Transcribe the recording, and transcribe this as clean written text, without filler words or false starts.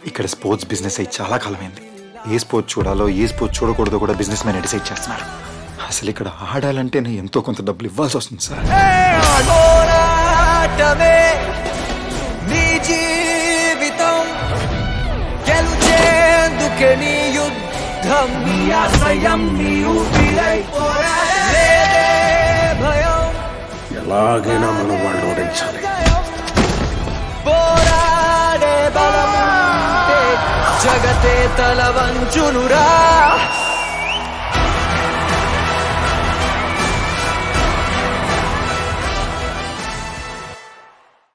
ఇక్కడ sports business అయి చాలా కాలమైంది. ఏ స్పోర్ట్స్ చూడాలో ఏ స్పోర్ట్స్ చూడకూడదో కూడా బిజినెస్ మ్యాన్ డిసైడ్ చేస్తున్నారు. అసలు ఇక్కడ ఆడాలంటే నేను ఎంతో కొంత డబ్బులు ఇవ్వాల్సి వస్తుంది సార్. ఎలాగైనా మనం వాళ్ళు ఓడించాలి. జగతే తల వంచునురా.